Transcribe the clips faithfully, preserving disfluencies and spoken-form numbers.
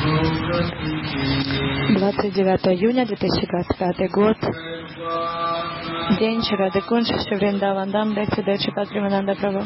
двадцать девятого июня две тысячи двадцать пятый год. День Шрады Кунж, Шри Вриндаван Дам, лекция Дайчипат Примананда Прабху.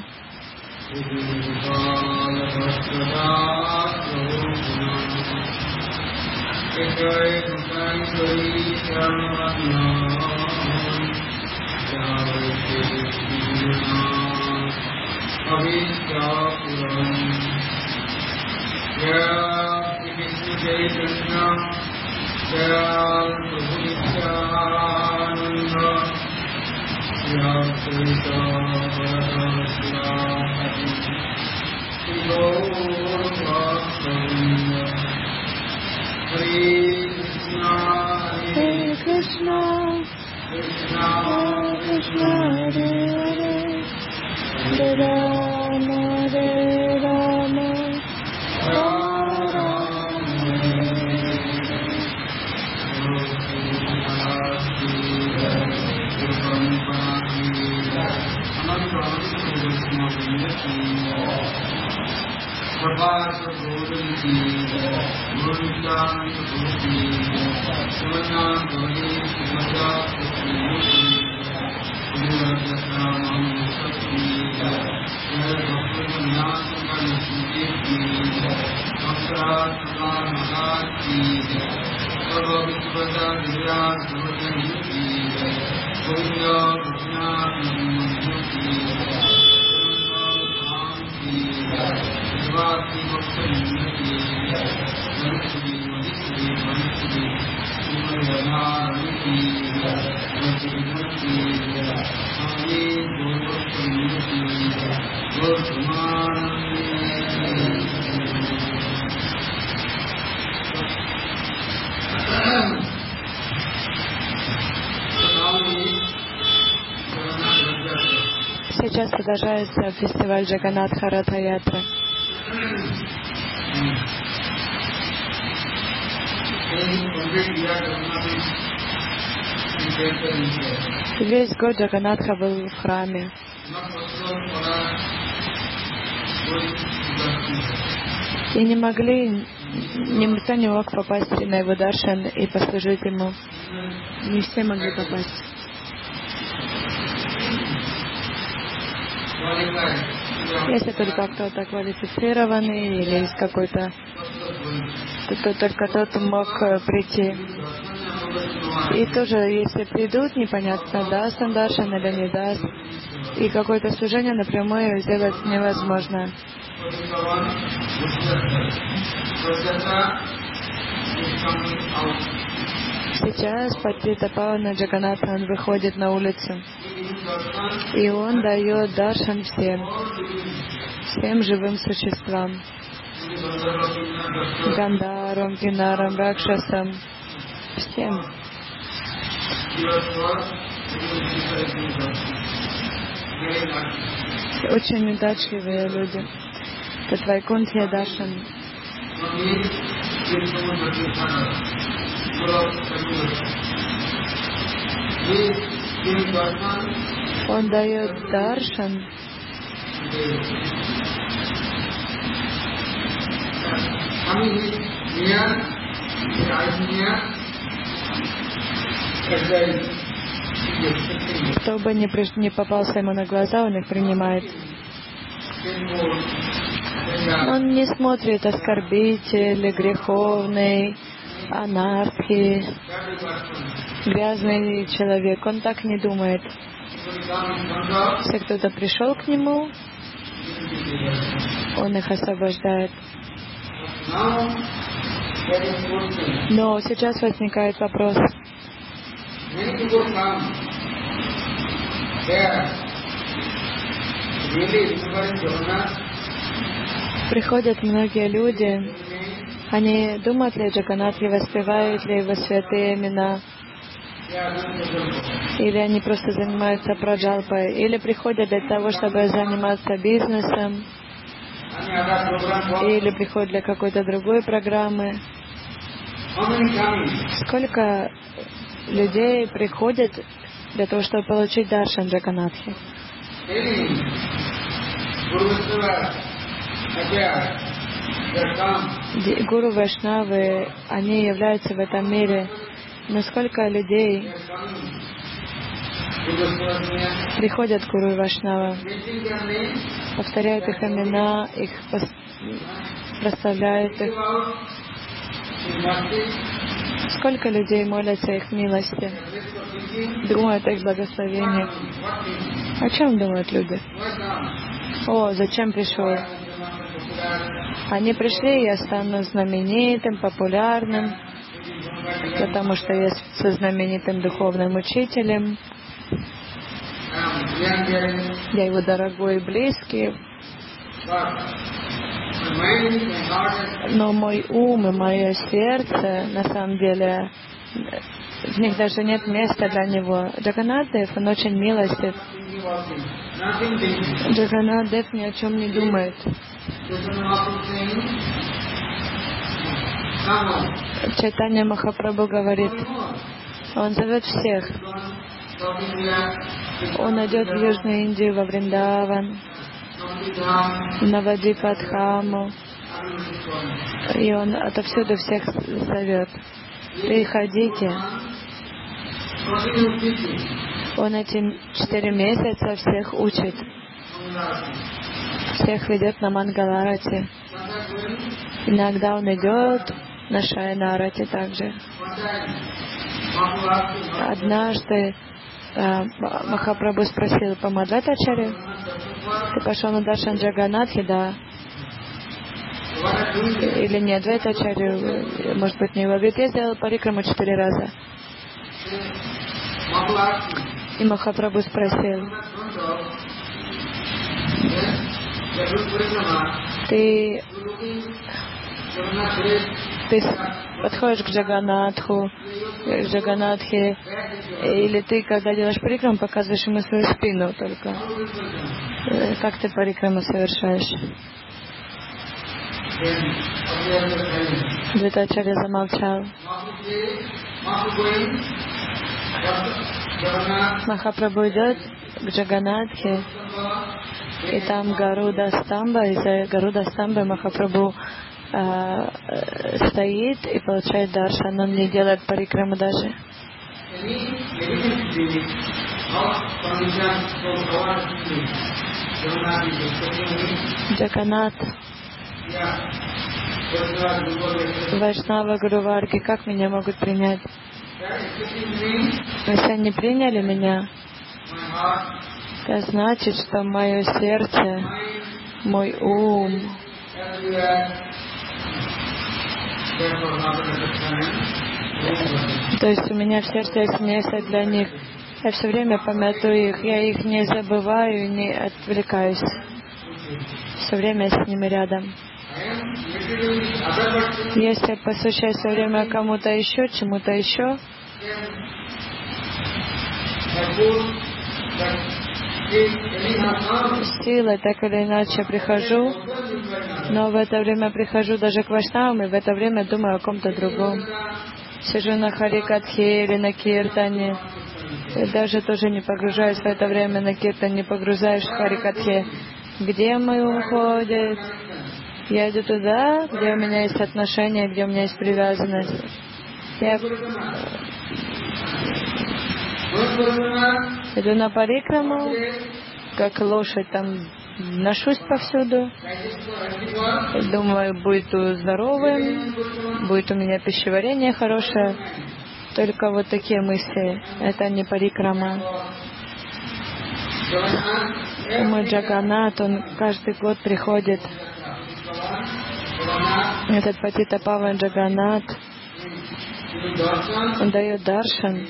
Hare Krishna, Krishna Krishna, Hare Hare, Hare Rama, Hare Rama, Rama Rama, Сейчас продолжается фестиваль Джаганнатха Ратха-ятры. Весь год Джаганнатха был в храме. И не могли, никто не мог попасть на его даршан и послужить ему. Не все могли попасть. Если только кто-то квалифицированный или из какой-то, то только тот мог прийти. И тоже, если придут, непонятно, даст он даршан или не даст. И какое-то служение напрямую сделать невозможно. Сейчас Патита Павана Джаганнатха, он выходит на улицу. И он дает даршан всем, всем живым существам. Гандарам, Кинарам, Ракшасам, всем. Очень удачливые люди. Это Вайкунтхия даршан. Он дает даршан кто бы ни, приш... не попался ему на глаза, он их принимает. Он не смотрит оскорбитель, греховный, анархи, грязный человек. Он так не думает. Если кто-то пришел к нему, он их освобождает. Но сейчас возникает вопрос. Приходят многие люди, они думают ли о Джаганнатхе, воспевают ли его святые имена, или они просто занимаются праджалпой, или приходят для того, чтобы заниматься бизнесом, или приходят для какой-то другой программы. Сколько людей приходят для того, чтобы получить даршан Джаганнатхи? Гуру Вайшнавы, они являются в этом мире. Насколько людей приходят к Гуру Вайшнавам, повторяют их имена, их прославляют их. Сколько людей молятся их милости, думают о их благословениях. О чем думают люди? О, зачем пришел? Они пришли, я стану знаменитым, популярным, потому что я со знаменитым духовным учителем. Я его дорогой и близкий. Но мой ум и мое сердце, на самом деле, в них даже нет места для него. Джаганнат-дев, он очень милостив. Джаганнат-дев ни о чем не думает. Чайтанья Махапрабху говорит, он зовет всех. Он идет в Южную Индию, во Вриндаван, в Навадвипадхаму, и он отовсюду всех зовет. Приходите. Он эти четыре месяца всех учит. Всех ведет на Мангаларати. Иногда он идет на Шайнарати также. Однажды э, Махапрабху спросил по Мадхватачаре, ты пошел на Даршан Джаганнатхи, да? Или не Адвайтачарю, может быть, не его. Говорит, я сделал парикраму четыре раза. И Махапрабху спросил, ты, ты подходишь к Джаганнатху, к Джаганнатхе, или ты, когда делаешь парикраму, показываешь ему свою спину только? Как ты парикраму совершаешь? Адвайтачарья замолчал. Махапрабху идет к Джаганнатхе, и там Гаруда Стамба, и за Гаруда Стамбой Махапрабху э, стоит и получает даршан. Он не делает парикраму даже. Джаганнат, Вайшнава, Гуру Варги, как меня могут принять? Если они приняли меня, это значит, что мое сердце, мой ум, то есть у меня в сердце есть место для них. Я все время памятую их, я их не забываю, не отвлекаюсь. Все время с ними рядом. Если посвящаю все время кому-то еще, чему-то еще, силой так или иначе прихожу, но в это время прихожу даже к Вайшнавам, и в это время думаю о ком-то другом. Сижу на Харикатхе или на Киртане, и даже тоже не погружаюсь в это время на Киртан, не погружаюсь в Харикатхе. Где мой ум ходит? Я иду туда, где у меня есть отношения, где у меня есть привязанность. Я иду на парикраму, как лошадь, там ношусь повсюду. Думаю, будет здоровым, будет у меня пищеварение хорошее. Только вот такие мысли. Это не парикрама. Мой Джаганнат, он каждый год приходит. Этот Патита Паван Джаганнат, он дает даршан,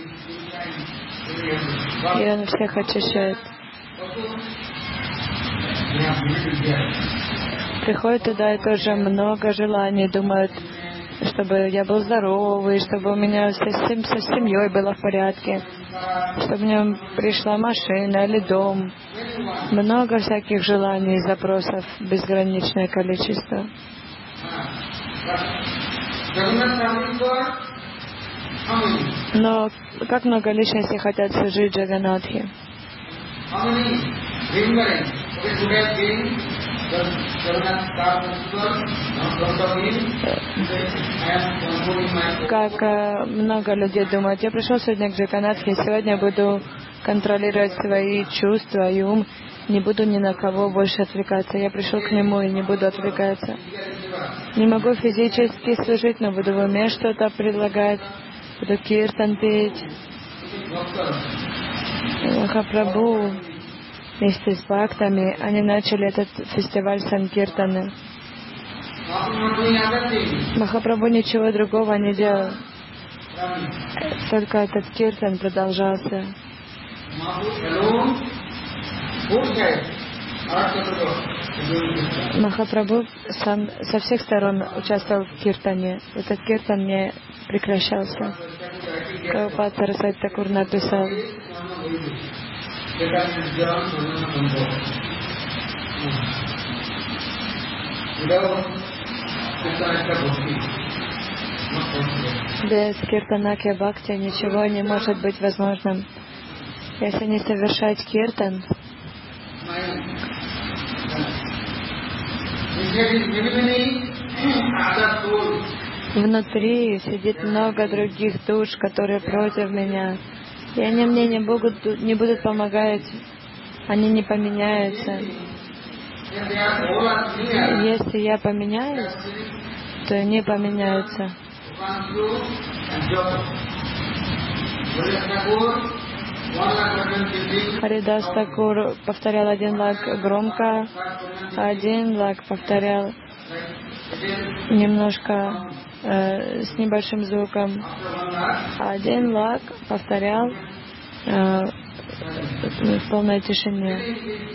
и он всех очищает. Приходит туда и тоже много желаний, думают, чтобы я был здоровый, чтобы у меня со, со семьей было в порядке, чтобы мне пришла машина или дом. Много всяких желаний и запросов, безграничное количество. Но как много личностей хотят служить Джаганнатхе? Как э, много людей думают, я пришел сегодня к Джаганатхе, сегодня буду контролировать свои чувства и ум, не буду ни на кого больше отвлекаться. Я пришел к нему и не буду отвлекаться. Не могу физически служить, но буду в уме что-то предлагать, буду киртан петь. Махапрабху вместе с бхактами, они начали этот фестиваль Санкиртаны. Махапрабху ничего другого не делал. Только этот киртан продолжался. Махапрабху сам со всех сторон участвовал в киртане. Этот киртан не прекращался. Прабхупад Сарасвати Такур написал: без киртанаки бхакти ничего не может быть возможным. Если не совершать киртан, внутри сидит много других душ, которые против меня. И они мне не будут, не будут помогать, они не поменяются. Если я поменяюсь, то они поменяются. Харидас Такур повторял один лак громко, один лак повторял немножко э, с небольшим звуком, один лак повторял э, в полной тишине.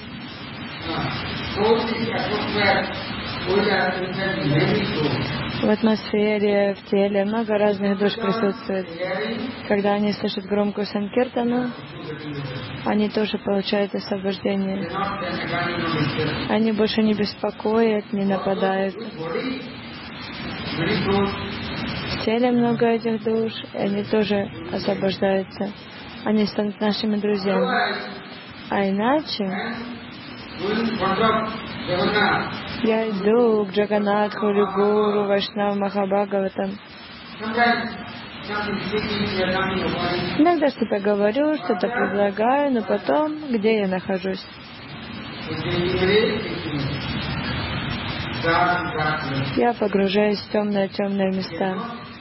В атмосфере, в теле много разных душ присутствует. Когда они слышат громкую санкиртану, они тоже получают освобождение. Они больше не беспокоят, не нападают. В теле много этих душ, и они тоже освобождаются. Они станут нашими друзьями. А иначе я иду к Джаганатху, Гуру, Вайшнаву, Махабхагаватам. Иногда что-то говорю, что-то предлагаю, но потом, где я нахожусь? Я погружаюсь в темные-темные места.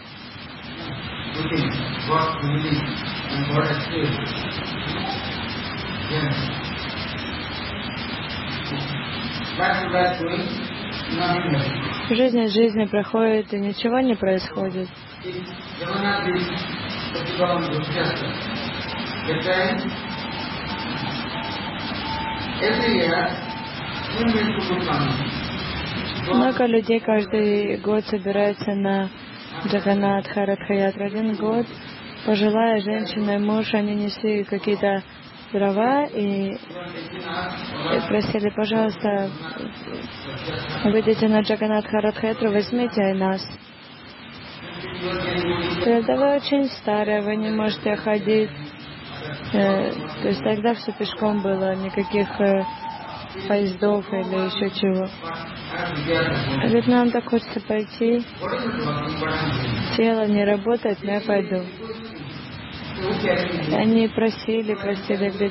Жизнь жизни проходит, и ничего не происходит. Много людей каждый год собираются на Джаганатха Радха-ятру. Один год пожилая женщина и муж, они несли какие-то дрова и просили: пожалуйста, выйдите на Джаганатха Радха-ятру, возьмите нас. Да вы очень старые, вы не можете ходить. Э, то есть тогда все пешком было, никаких э, поездов или еще чего. А ведь нам так хочется пойти. Тело не работает, но я пойду. И они просили, просили, говорит,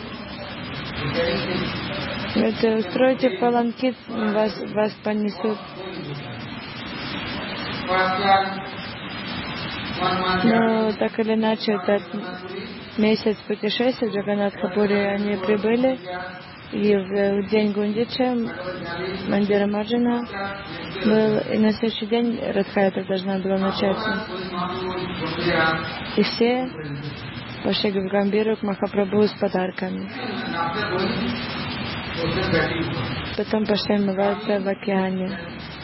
говорит, устройте паланкит, вас, вас понесут. Но так или иначе, этот месяц путешествия в Джаганатхапури они прибыли, и в день Гундича Мандира Марджана был, и на следующий день Радха-ятра должна была начаться. И все пошли в Гамбиру к Махапрабху с подарками. Потом пошли омываться в океане.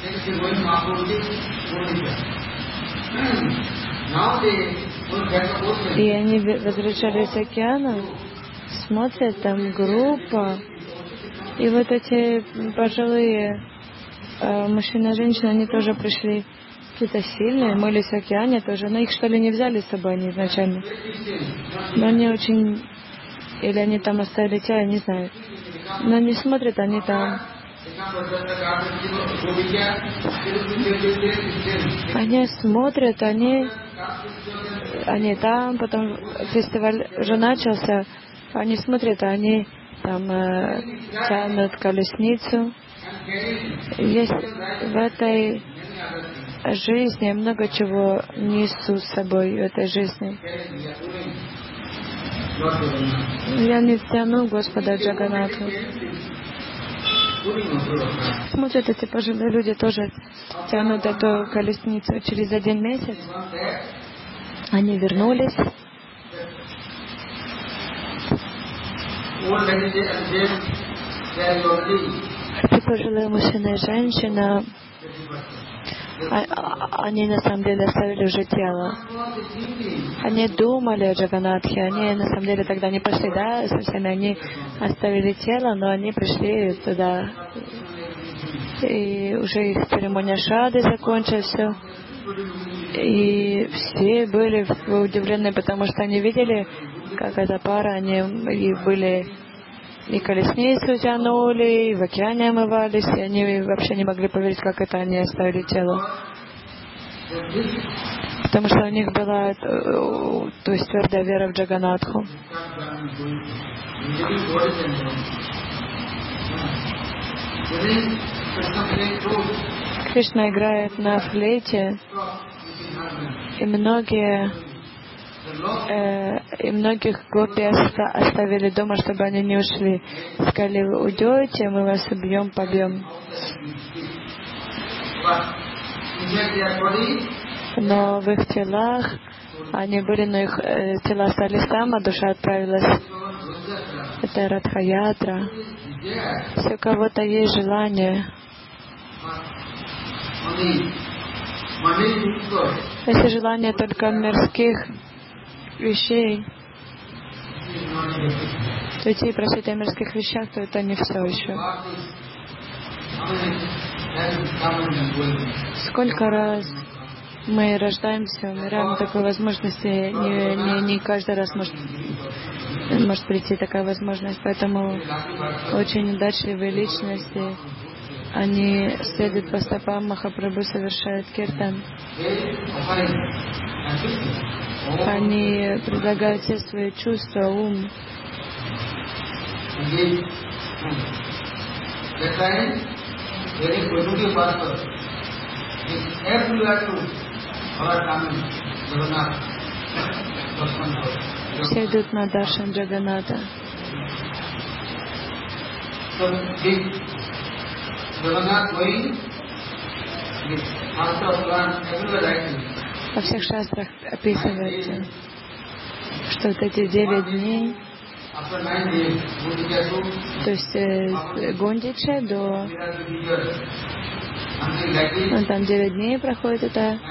И они возвращались к океану, смотрят, там группа, и вот эти пожилые э, мужчины и женщины, они тоже пришли, какие-то сильные, мылись в океане тоже, но их что ли не взяли с собой они изначально, но они очень, или они там оставили тело, не знаю, но они смотрят, они там Они смотрят, они, они там, потом фестиваль уже начался, они смотрят, они там э, тянут колесницу. Есть в этой жизни много чего несу с собой в этой жизни. Я не тяну Господа Джаганатху. Смотрят, эти пожилые люди тоже тянут эту колесницу. Через один месяц они вернулись. Эти пожилые мужчина и женщина, они на самом деле оставили уже тело. Они думали о Джаганатхе, они на самом деле тогда не пошли, да, со всеми, они оставили тело, но они пришли туда. И уже их церемония шрады закончилась, все. И все были удивлены, потому что они видели, как эта пара, они и были, и колесницу тянули, и в океане омывались, и они вообще не могли поверить, как это они оставили тело. Потому что у них была, то есть, твердая вера в Джаганатху. Кришна играет на флейте, и многие э, и многих гопи оставили дома, чтобы они не ушли. Сказали: вы уйдете, мы вас убьем, побьем. Но в их телах они были, но их э, тела остались там, а душа отправилась. Это Радха-ятра. Если у кого-то есть желание, если желание только мирских вещей, то идти и просить о мирских вещах, то это не все еще. Сколько раз мы рождаемся, умираем, такой возможности не, не, не каждый раз может, может прийти такая возможность. Поэтому очень удачливые личности, они следуют по стопам Махапрабху, совершают киртан. Они предлагают все свои чувства, ум. Все идут на даршан Джаганата. Во всех шастрах описывается, что вот эти девять дней, то есть э, Гундича до... Ну, там девять дней проходит это,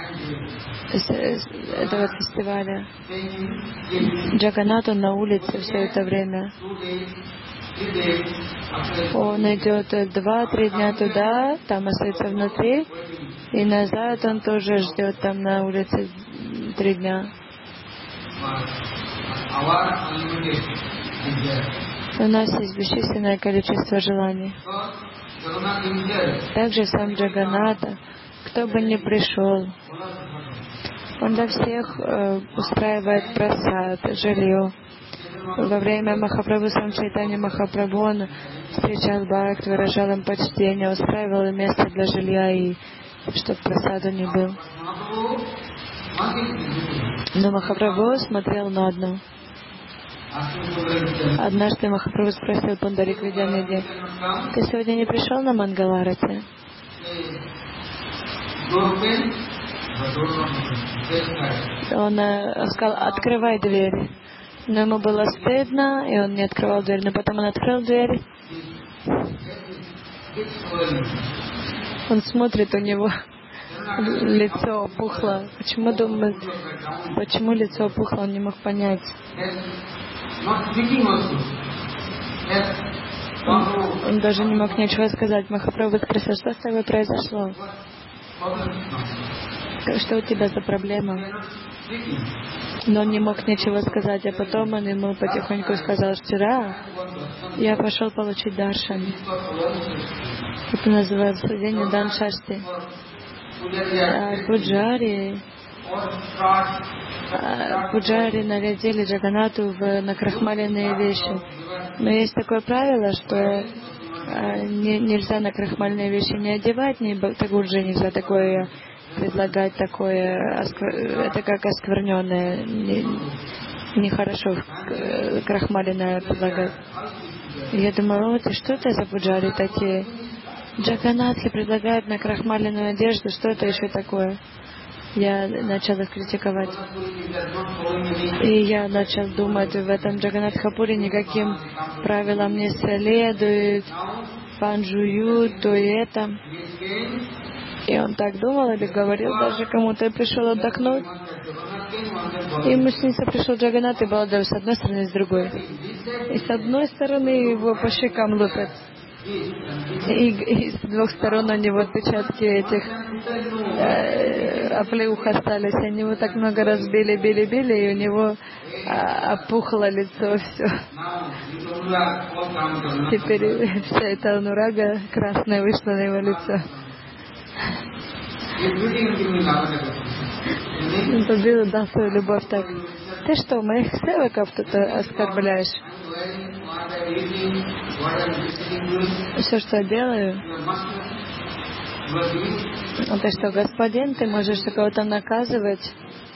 этого фестиваля. Джаганат, он на улице все это время. Он идет два-три дня туда, там остается внутри, и назад он тоже ждет там на улице три дня. У нас есть бесчисленное количество желаний. Также сам Джаганата, кто бы ни пришел, он для всех э, устраивает прасад, жилье. Во время Махапрабху, сам Чайтанья Махапрабху, он встречал бхакт, выражал им почтение, устраивал им место для жилья, и чтобы прасаду не был. Но Махапрабху смотрел на одно. Однажды Махапрабху спросил Пундарик Видьянидхи: ты сегодня не пришел на Мангаларати? Он э, сказал: открывай дверь. Но ему было стыдно, и он не открывал дверь. Но потом он открыл дверь. Он смотрит, у него лицо опухло. Почему, думает, почему лицо опухло, он не мог понять. Он, он даже не мог ничего сказать. Махапрабху спросил: что с тобой произошло? Что у тебя за проблема? Но он не мог ничего сказать, а потом он ему потихоньку сказал: вчера я пошел получить даршан. Это называется день Дан Шашти. А Пуджари, а Пуджари нарядили Джаганату в накрахмаленные вещи. Но есть такое правило, что а, не, нельзя накрахмаленные вещи не одевать, ни Бхактагурджи нельзя такое предлагать, такое, это как оскверненное, нехорошо не крахмаленное предлагать. И я думала: вот и что это за пуджари такие? Джаганатхи предлагают накрахмаленную одежду, что это еще такое? Я начала критиковать. И я начал думать, в этом Джаганатхапуре никаким правилам не следует, пан жуют, то и это. И он так думал или говорил даже кому-то, и пришел отдохнуть. И мученица пришел Джаганат и Баладев с одной стороны, и с другой. И с одной стороны его по щекам лупят. И, и с двух сторон у него отпечатки этих э, оплеух остались. Они его так много раз били, били, били, и у него а, опухло лицо все. Теперь вся эта анурага красная вышла на его лицо. Он побил, дал свою любовь так. Ты что, моих севаков тут оскорбляешь? Все, что я делаю? А ты что, господин? Ты можешь кого-то наказывать?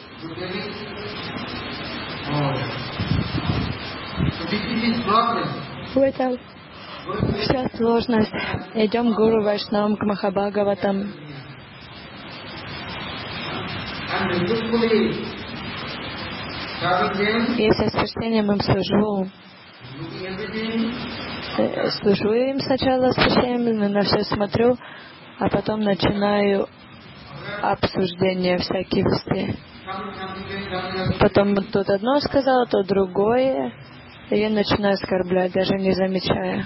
В этом вся сложность. Идем к Гуру Вайшнавам, к Махабхагаватам. Если с почтением им служу, служу им сначала с почтением, на все смотрю, а потом начинаю обсуждение всякие вести. Потом тут одно сказал, то другое, и я начинаю оскорблять, даже не замечая.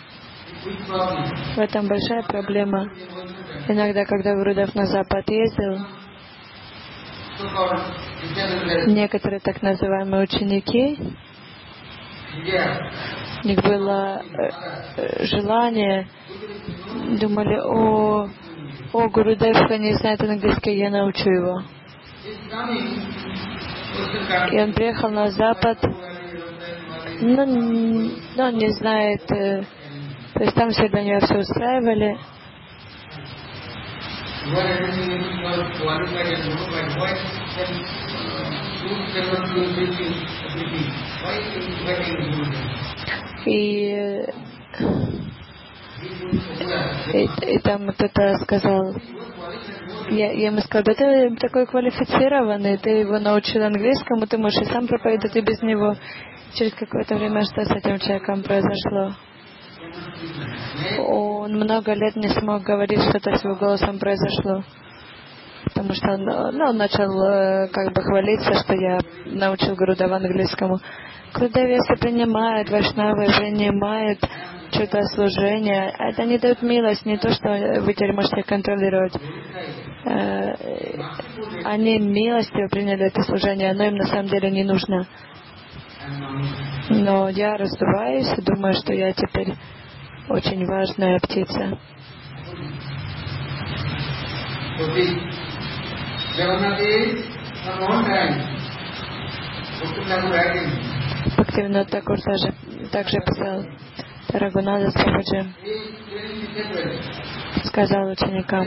В этом большая проблема. Иногда, когда Гурудев на Запад ездил, некоторые так называемые ученики, у них было э, желание, думали: о, о, Гурудев не знает английский, я научу его. И он приехал на Запад, но, но он не знает, э, то есть там все для него все устраивали. И, и, и там кто-то сказал, я, я ему сказал: да ты такой квалифицированный, ты его научил английскому, ты можешь и сам проповедовать и без него. Через какое-то время что с этим человеком произошло? Он много лет не смог говорить, что-то с его голосом произошло. Потому что он, ну, он начал э, как бы хвалиться, что я научил Гурудева английскому. Гурудев, если принимают, вайшнавы принимают что-то служение, это не дает милость, не то, что вы теперь можете контролировать. Э, они милостью приняли это служение, оно им на самом деле не нужно. Но я раздуваюсь и думаю, что я теперь очень важная птица. Бхактивинода Такур также, также писал: Рагунада Свамиджи сказал ученикам: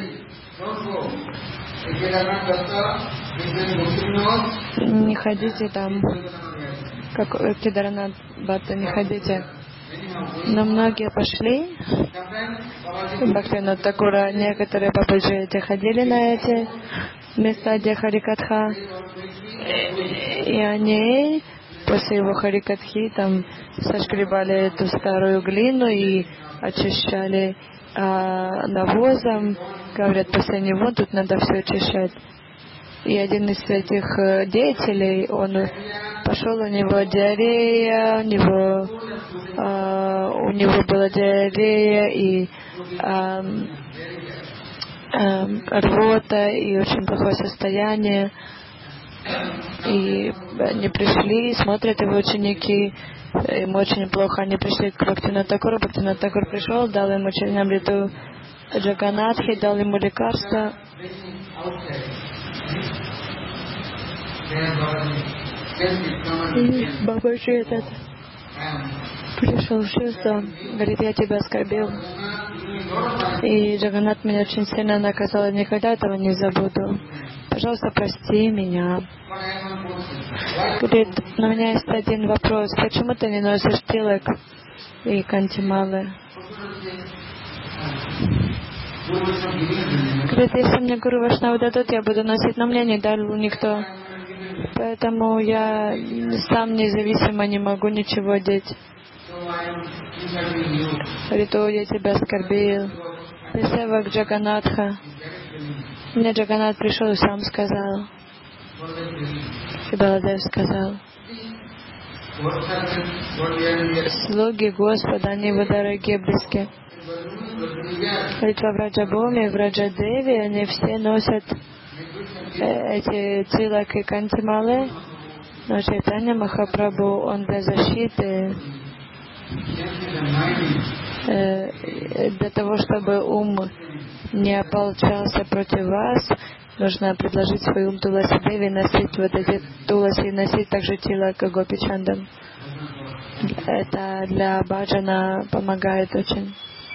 не ходите там, как Кедарнат Бхатта, не ходите. Но многие пошли, Бхактивинода Такура, некоторые бабаджи эти ходили на эти места, где Харикатха, и они после его Харикатхи там сошкребали эту старую глину и очищали а, навозом. Говорят, после него тут надо все очищать. И один из этих деятелей, он пошел, у него диарея, у него, а, у него была диарея и а, а, рвота, и очень плохое состояние. И они пришли, смотрят его ученики, им очень плохо. Они пришли к Бхактивинода Такуру, Бхактивинод Такур пришел, дал ему Чаринамриту Джаганатхи, дал ему лекарства. И Бабаджи этот пришел в чувство, говорит: я тебя оскорбил. И Джаганат меня очень сильно наказал, я никогда этого не забуду. Пожалуйста, прости меня. Говорит: но у меня есть один вопрос. Почему ты не носишь тилак и кантималы? Говорит: если мне Гуру Вайшнавы дадут, я буду носить, но мне не дал никто. Поэтому я сам независимо не могу ничего одеть. Говорит: о, я тебя оскорбил. Ты севак Джаганатха. Мне Джаганат пришел и сам сказал. И Баладев сказал: слуги Господа, они его дорогие, близкие. Говорит, во Враджабхуми, в Враджадеви они все носят эти тилак и кантималы, но Чайтанья Махапрабху, он для защиты, э, для того, чтобы ум не ополчался против вас, нужно предложить свой ум Туласи Деви, носить вот эти Туласи, носить также тилак и Гопичандан. Это для баджана помогает очень.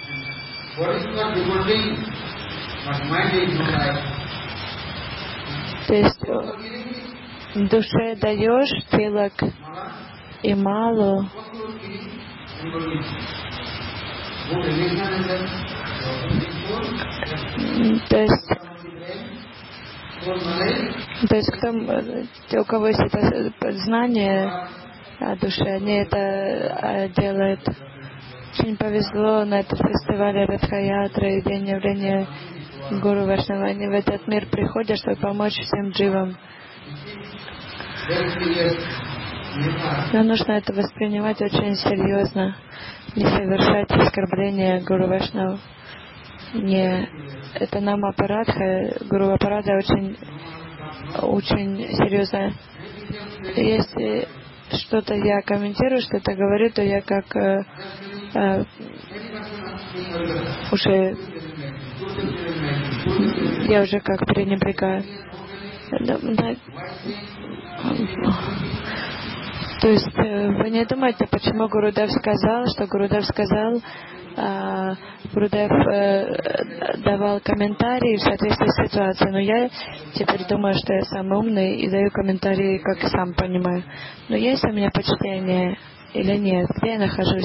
То есть душе даешь тилак и малу, то есть то есть кто, у кого есть это знание о душе, они это делают. Очень повезло на этом фестивале Радха-ятры и день явления Гуру Вайшнава. Они в этот мир приходят, чтобы помочь всем дживам. Но нужно это воспринимать очень серьезно, не совершать оскорбления Гуру Вайшнава. Не, это нам аппаратха, Гуру аппарата очень, очень серьезно. Если что-то я комментирую, что-то говорю, то я как э, э, уже я уже как пренебрегаю. То есть вы не думаете, почему Гурудев сказал, что Гурудев сказал, а, Гурудев э, давал комментарии в соответствии с ситуацией, но я теперь думаю, что я самый умный и даю комментарии, как сам понимаю. Но есть у меня почтение или нет? Где я нахожусь?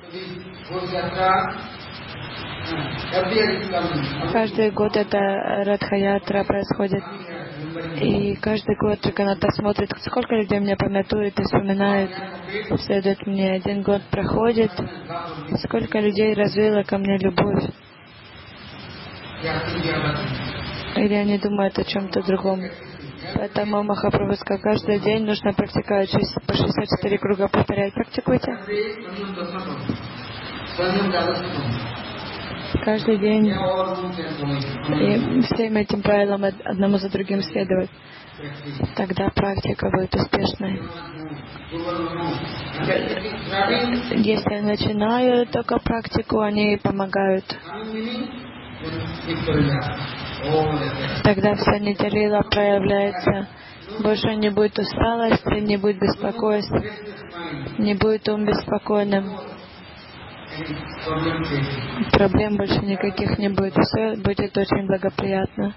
Каждый год это Радха-ятра происходит. И каждый год Джаганатха смотрит, сколько людей меня памятует и вспоминает, следует мне. Один год проходит, сколько людей развило ко мне любовь. Или они думают о чем-то другом. Поэтому Махапрабху сказал, каждый день нужно практиковать по шестьдесят четыре круга повторять. Практикуйте. Каждый день и всем этим правилам одному за другим следовать. Тогда практика будет успешной. Если я начинаю только практику, они помогают. Тогда вся нитя-лила проявляется. Больше не будет усталости, не будет беспокойства, не будет ум беспокойным. Проблем больше никаких не будет. Все будет очень благоприятно.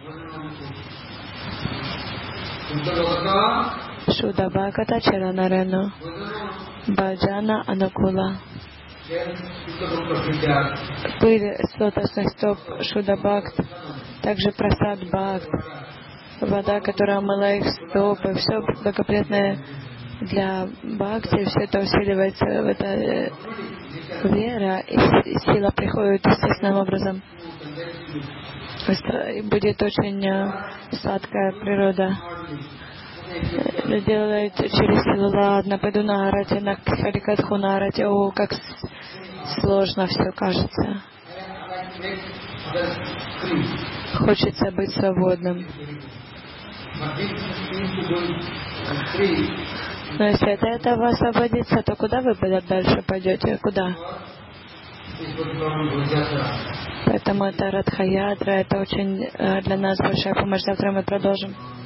Шуда Бхагата Чаранарену Баджана Анакула. Пыль с лотосных стоп Шуда Бхакт, также Прасад Бхакт, вода, которая омыла их стопы, все благоприятное для Бхакти, все это усиливается, в это вера и сила приходит естественным образом. И будет очень сладкая природа. Делает через силу, ладно, пойду на арате, на харикатху на арате. О, как сложно все кажется. Хочется быть свободным. Но если от этого освободиться, то куда вы дальше пойдете? Куда? Поэтому это Радха-ядра, это очень для нас большая помощь. Завтра мы продолжим.